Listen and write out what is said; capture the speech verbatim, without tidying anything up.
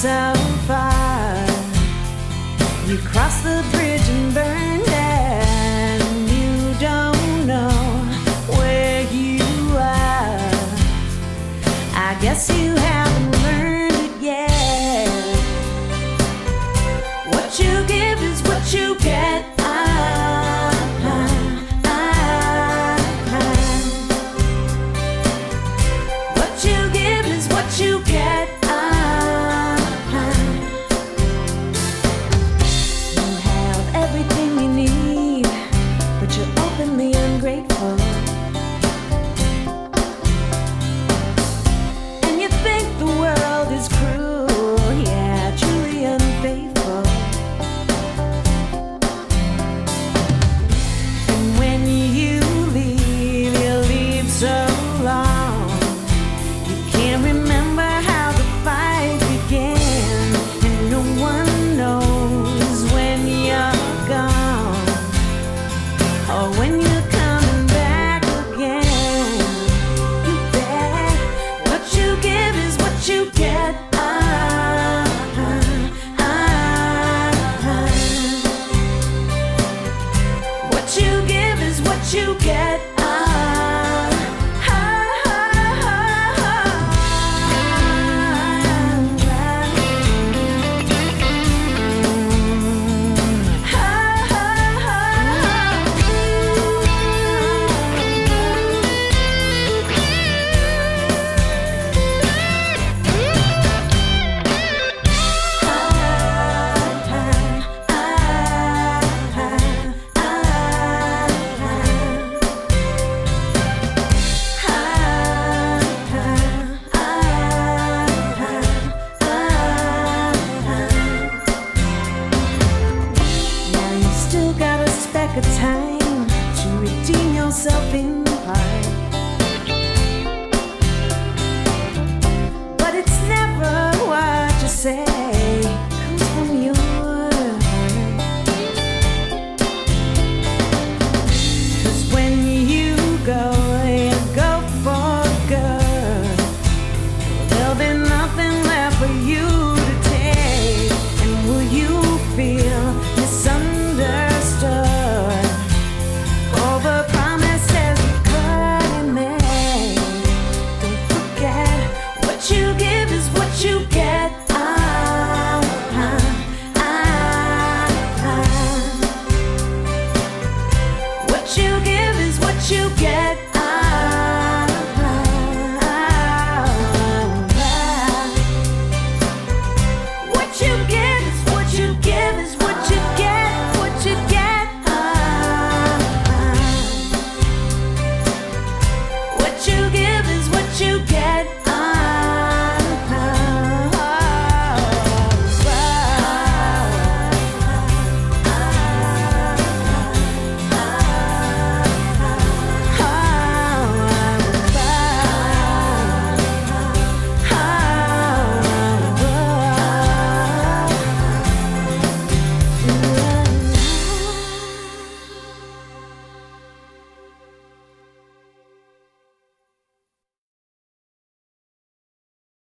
so far. You cross the bridge and burn down. You don't know where you are. I guess you haven't learned it yet. What you give is what you get. Ah, ah, ah, ah. What you give is what you get. Ah, ah. You have everything you need, but you're openly ungrateful. And you think the world is cruel, yeah, truly unfaithful. And when you leave, you leave so long, you can't remember how the fight began. And no one knows when you're gone or when you're coming back again. You bet what you give is what you get. Ah, ah, ah, ah. What you give is what you get. Ah, ah, ah, ah, Now you still got a speck of time to redeem yourself in part, but it's never what you say comes from your heart. 'Cause when you go, you go for good. There'll be nothing left for you to take. And will you feel misunderstood over promises you couldn't make? Don't forget what you give is what you get. Ah, ah, ah, ah. What you give is what you get. Ah, ah, ah, ah. What you give is what you give is what you get. What you get. Ah, ah. What you give is what you get.